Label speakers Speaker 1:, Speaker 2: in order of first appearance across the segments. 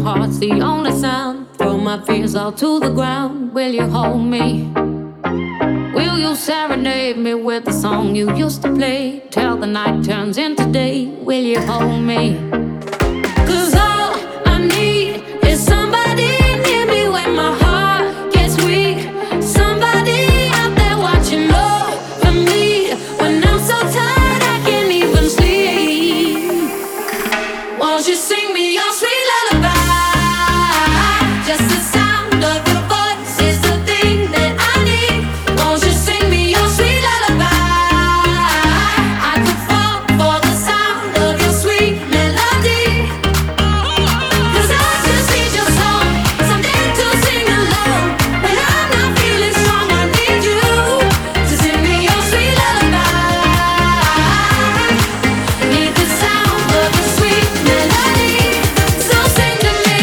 Speaker 1: heart's the only sound. Throw my fears all to the ground. Will you hold me? Will you serenade me with the song you used to play till the night turns into day? Will you hold me? 'Cause all I need is somebody near me when my heart gets weak. Somebody out there watching over me when I'm so tired I can't even sleep. Won't you sing me your sweet lullaby? Just the sound of your voice is the thing that I need. Won't you sing me your sweet lullaby? I could fall for the sound of your sweet melody. 'Cause I just need your song, something to sing along. When I'm not feeling strong, I need you to sing me your sweet lullaby. Need the sound of your sweet melody, so sing to me.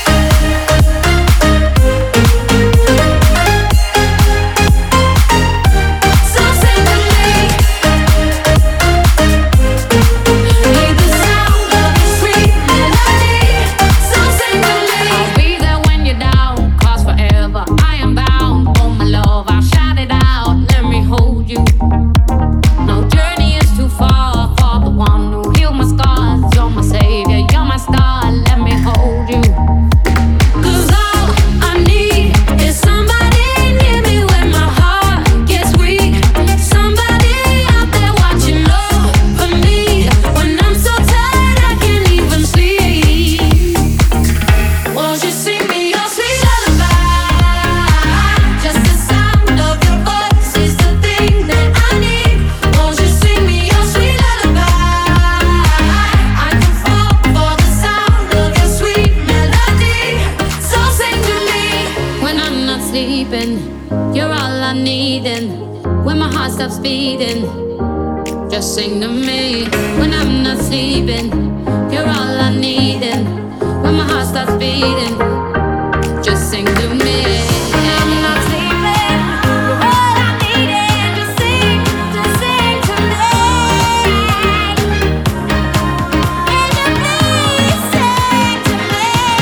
Speaker 1: So sing to me. Need the sound of your sweet melody, so sing to me. I'll be there when you're down, 'cause forever I am bound. Oh my love, I'll shout it out, let me hold you. No journey is too far for the one who healed my scars. You're my savior, you're my star, let me hold you. 'Cause all I need is somebody near me when my heart gets weak. Somebody out there watching over me when I'm so tired I can't even sleep. Won't you sing me your sweet lullaby? Just the sound of your voice is the thing that I need. Won't you sing me your sweet lullaby? I can fall for the sound of your sweet melody, so sing to me. When I'm not sleeping, you're all I need, and when my heart stops beating, just sing to me. When I'm not sleeping, you're all I need, and when my heart stops beating, just sing to me. I'm not sleeping, you're all I need, and just sing to me. And you please sing to me.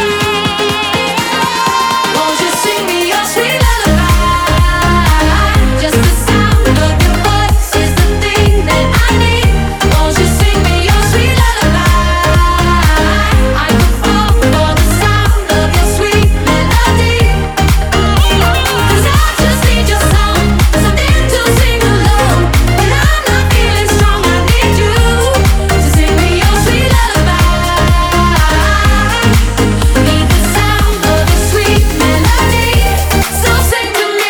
Speaker 1: Won't you sing me your sweet lullaby? Just the sound of your voice is the thing that I need. Won't you sing me your sweet lullaby? I could fall for the sound of your sweet melody. 'Cause I just need your song, something to sing along. When I'm not feeling strong, I need you to sing me your sweet lullaby. Need the sound of your sweet melody, so sing to me.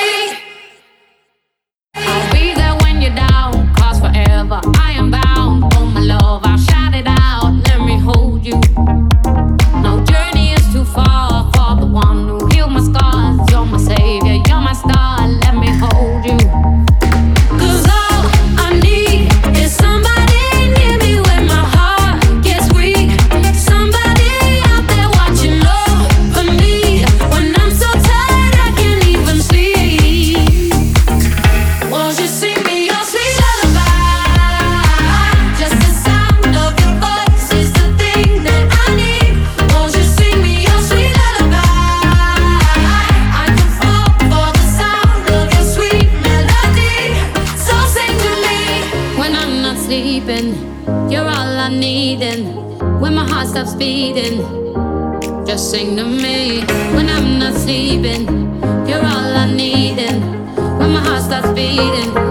Speaker 1: I'll be there when you're down, 'cause forever I am bound. Oh my love, I'll shout it out, let me hold you. No journey is too far for the one who healed my scars. You're my savior, you're my star, let me hold you. 'Cause all I need is somebody near me when my heart gets weak. Somebody out there watching over me when I'm so tired I can't even sleep. Won't you sing me your sweet lullaby? Just the sound of your voice is the thing that I need. Won't you sing me your sweet lullaby? I can fall for the sound of your sweet melody, so sing to me. When I'm not sleeping, you're all I need, and when my heart stops beating, just sing to me. When I'm not sleeping, you're all I need, and when my heart stops beating,